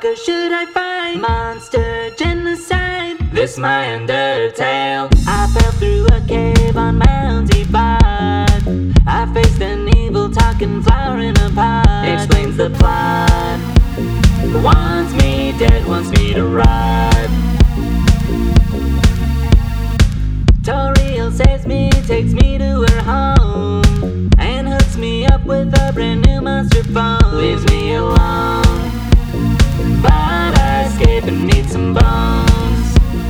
Or should I fight monster genocide? This my Undertale. I fell through a cave on Mount Ebott. I faced an evil talking flower in a pot. Explains the plot. Wants me dead, wants me to rot. Toriel saves me, takes me to her home, and hooks me up with a brand new monster phone. Leaves me alone, but I escape and meet some bones.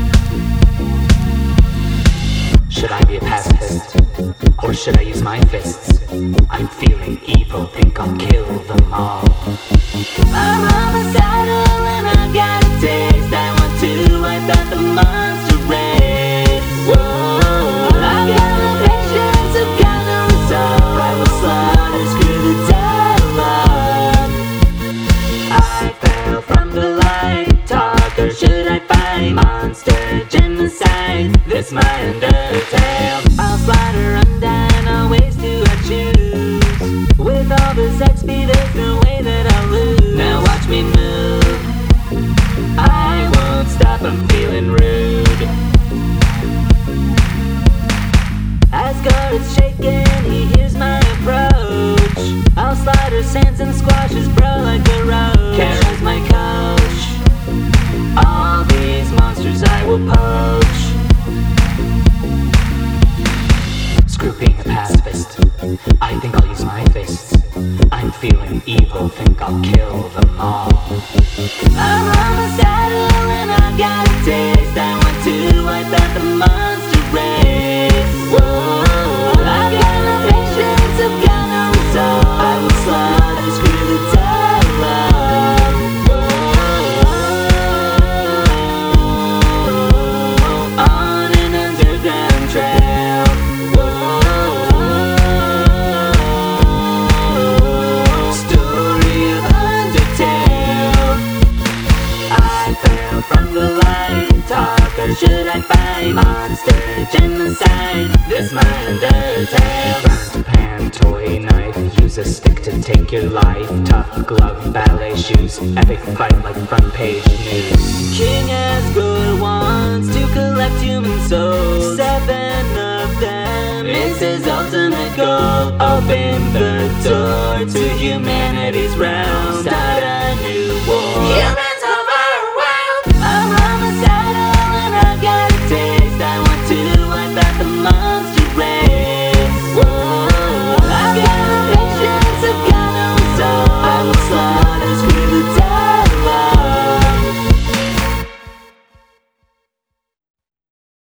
Should I be a pacifist, or should I use my fists? I'm feeling evil, think I'll kill them all. I'm homicidal and I got a taste. I want to wipe out the monster race. Whoa, I got no patience, I've got no resolve. I will slaughter, screw the dialogue. I fell from the light. Talk or should I fight monster genocide? This my Undertale. I'll slide or undone, no ways to I choose. With all this XP, there's no way that I'll lose. Now watch me move, I won't stop, I'm feeling rude. Asgard is shaking, he hears my approach. I'll slide her sands and squash his bro like a roach. Kara's my coach, all these monsters I will poach. Screw being a pacifist, I think I'll use my fists. I'm feeling evil, think I'll kill them all. I'm homicidal and I've got a taste. I want to wipe out the monster race. Whoa, I've got no patience, I've got no resolve. I will slaughter, screw the dialogue. Whoa, on an underground trail. From the light, talk or should I fight monster genocide? This my Undertale. Front pan, toy knife, use a stick to take your life. Tough glove, ballet shoes, epic fight like front page news. King Asgore wants to collect human souls. 7 of them is his ultimate goal. Open the door to humanity's realm. Start